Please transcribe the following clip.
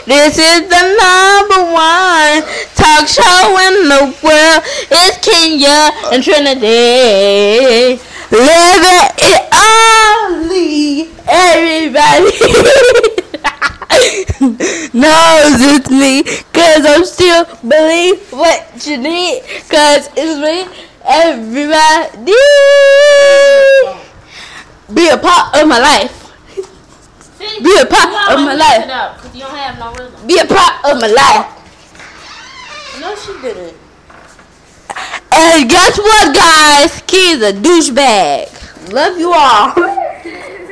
This is the #1 talk show in the world. It's Kenya and Trinity. Living it only. Everybody knows it's me. Cause I'm still believe what you need. Cause it's me. Everybody be a part of my life. See, be a part of my life. Because you don't have no rhythm. Be a part of my life. No, she didn't. And guess what, guys? Key's a douchebag. Love you all.